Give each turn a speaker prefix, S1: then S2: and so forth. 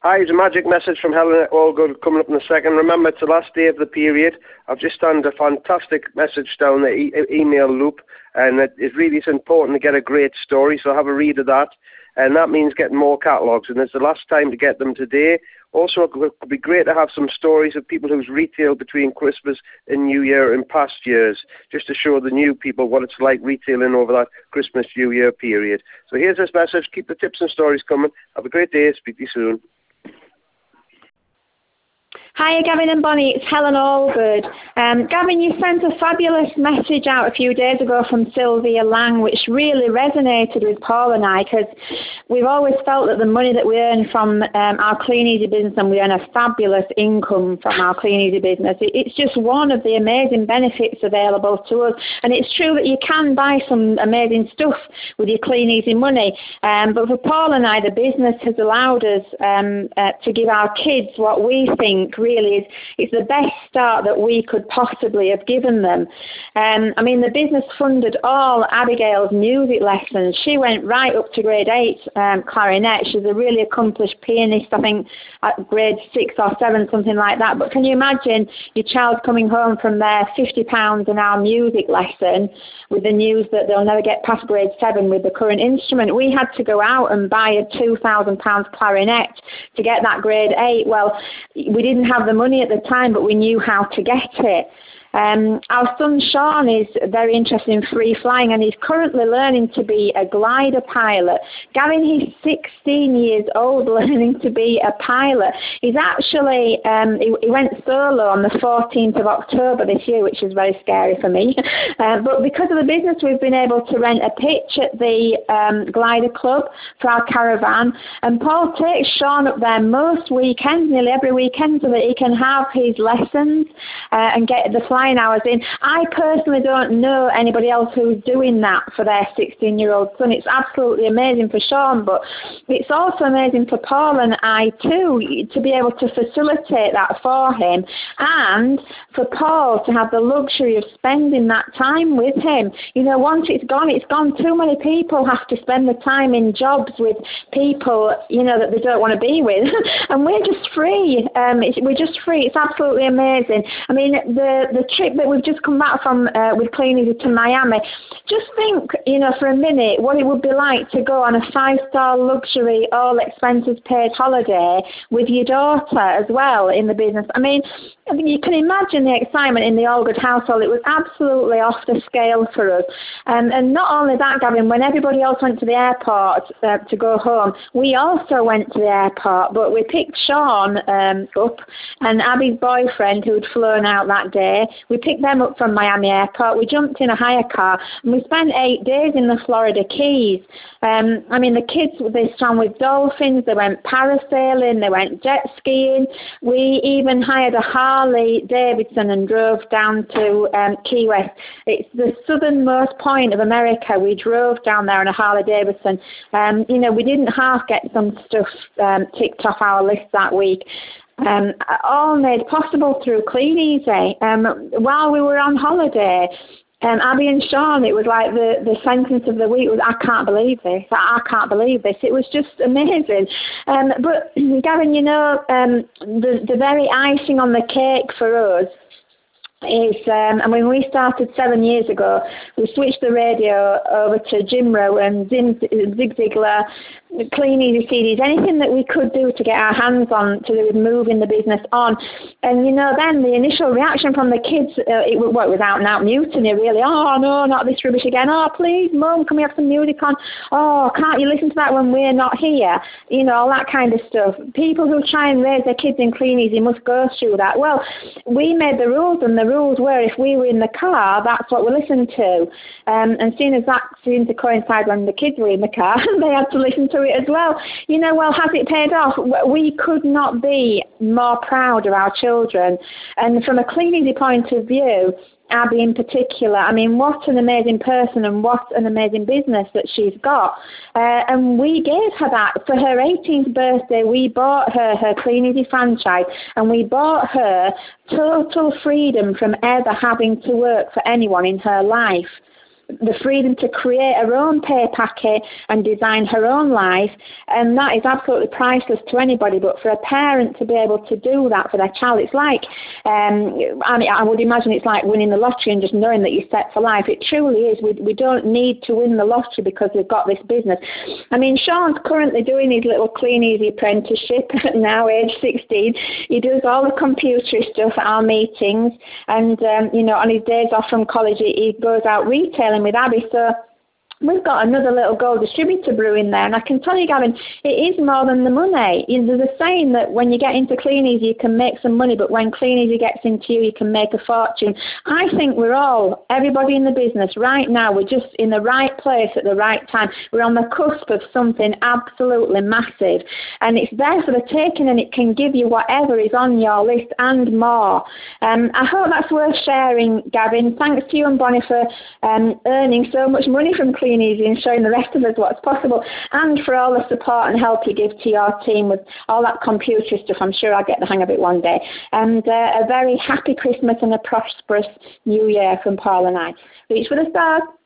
S1: Hi, it's a magic message from Helen Allgood coming up in a second. Remember, it's the last day of the period. I've just done a fantastic message down the email loop, and it really is important to get a great story, so have a read of that. And that means getting more catalogues, and it's the last time to get them today. Also, it would be great to have some stories of people who's retailed between Christmas and New Year in past years, just to show the new people what it's like retailing over that Christmas, New Year period. So here's this message. Keep the tips and stories coming. Have a great day. Speak to you soon.
S2: Hiya, Gavin and Bonnie, it's Helen Allgood. Gavin, you sent a fabulous message out a few days ago from Sylvia Lang, which really resonated with Paul and I, because we've always felt that the money that we earn from our Clean Easy business, and we earn a fabulous income from our Clean Easy business, it's just one of the amazing benefits available to us. And it's true that you can buy some amazing stuff with your Clean Easy money, but for Paul and I, the business has allowed us to give our kids what we think really is the best start that we could possibly have given them. I mean, the business funded all Abigail's music lessons. She went right up to grade 8 clarinet. She's a really accomplished pianist, I think at grade 6 or 7, something like that. But can you imagine your child coming home from their £50 an hour music lesson with the news that they'll never get past grade 7 with the current instrument? We had to go out and buy a £2,000 clarinet to get that grade 8. Well, we didn't have the money at the time, but we knew how to get it. Our son Sean is very interested in free flying, and he's currently learning to be a glider pilot. Gavin, he's 16 years old learning to be a pilot. He's actually, he went solo on the 14th of October this year, which is very scary for me. But because of the business, we've been able to rent a pitch at the glider club for our caravan. And Paul takes Sean up there most weekends, nearly every weekend, so that he can have his lessons and get the flying hours in. I personally don't know anybody else who's doing that for their 16-year-old son. It's absolutely amazing for Sean, but it's also amazing for Paul and I too, to be able to facilitate that for him, and for Paul to have the luxury of spending that time with him. You know, once it's gone, it's gone. Too many people have to spend the time in jobs with people, you know, that they don't want to be with. And we're just free. We're just free. It's absolutely amazing. I mean, the trip that we've just come back from with Clean Easy to Miami, just think, you know, for a minute what it would be like to go on a 5-star luxury, all expenses paid holiday with your daughter as well in the business. I mean, you can imagine the excitement in the Allgood household. It was absolutely off the scale for us. And not only that, Gavin, when everybody else went to the airport to go home, we also went to the airport, but we picked Sean up and Abby's boyfriend, who'd flown out that day. We picked them up from Miami Airport. We jumped in a hire car and we spent 8 days in the Florida Keys. I mean, the kids, they swam with dolphins, they went parasailing, they went jet skiing. We even hired a Harley Davidson and drove down to Key West. It's the southernmost point of America. We drove down there on a Harley Davidson. You know, we didn't half get some stuff ticked off our list that week. All made possible through Clean Easy. While we were on holiday, Abby and Sean, it was like the sentence of the week was, I can't believe this. I can't believe this. It was just amazing. But Gavin, you know, the very icing on the cake for us is, I mean, we started 7 years ago. We switched the radio over to Jim Rohn, Zig Ziglar, Clean Easy CDs, anything that we could do to get our hands on to do with moving the business on. And, you know, then the initial reaction from the kids, it was out and out mutiny, really. Oh, no, not this rubbish again. Oh, please, Mum, can we have some music on? Oh, can't you listen to that when we're not here? You know, all that kind of stuff. People who try and raise their kids in Clean Easy must go through that. Well, we made the rules, and the rules were if we were in the car, that's what we listened to. And seeing as that seemed to coincide when the kids were in the car, they had to listen to it as well. You know, well, has it paid off? We could not be more proud of our children. And from a Clean Easy point of view, Abby in particular, I mean, what an amazing person and what an amazing business that she's got. And we gave her that. For her 18th birthday, we bought her Clean Easy franchise, and we bought her total freedom from ever having to work for anyone in her life. the freedom to create her own pay packet and design her own life, and that is absolutely priceless to anybody. But for a parent to be able to do that for their child, it's like, I would imagine it's like winning the lottery and just knowing that you're set for life. It truly is. We don't need to win the lottery because we've got this business. I mean, Sean's currently doing his little Clean Easy apprenticeship now, age 16. He does all the computer stuff at our meetings, and on his days off from college, he goes out retailing with Abby. So we've got another little gold distributor brewing there, and I can tell you, Gavin, it is more than the money. There's a saying that when you get into Clean Easy, you can make some money, but when Clean Easy gets into you, you can make a fortune. I think everybody in the business right now, we're just in the right place at the right time. We're on the cusp of something absolutely massive, and it's there for the taking, and it can give you whatever is on your list and more. I hope that's worth sharing, Gavin. Thanks to you and Bonnie for earning so much money from Clean Easy and showing the rest of us what's possible, and for all the support and help you give to your team with all that computer stuff. I'm sure I'll get the hang of it one day. And a very happy Christmas and a prosperous New Year from Paul and I. Reach for the stars.